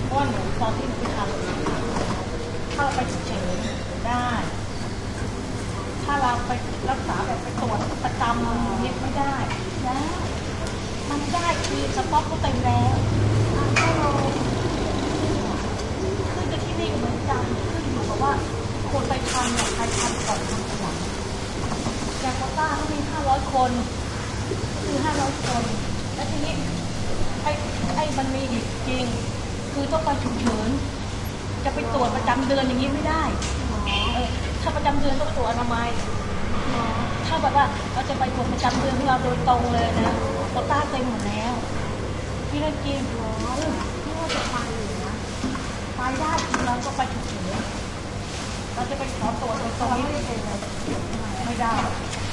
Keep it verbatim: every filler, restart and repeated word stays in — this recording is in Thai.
ราะว่าหนูตอนที่หนูไปทำถ้าเราไปเฉยๆได้ถ้าเราไปรักษาแบบไปตรวจประจำเนี่ยไม่ได้นะมันได้คือสต็อกก็เต็มแล้วถ้าเราขึ้นกับที่นี่ก็เหมือนกันขึ้นอยู่กับว่าคนไปทำเนี่ยใครทำก่อนทำหลังอย่างโคต้าเขามีห้าร้อยคนคือห้าร้อยคนแล้วทีนี้ไอ้ไอ้มันมีอีกจริงคือต้องไปฉุกเฉินจะไปตรวจประจำเดือนอย่างนี้ไม่ได้เออถ้าประจำเดือนต้องตรวจอนามัยถ้าแบบว่าเราจะไปตรวจประจำเดือนของเราโดยตรงเลยนะโคต้าเต็มหมดแล้วพี่เรื่องจริงเหรอพี่ว่าจะไปอยู่นะไปได้คือเราก็ไปฉุกเฉินเราจะไปขอตรวจโดยตรงนี้ไม่ได้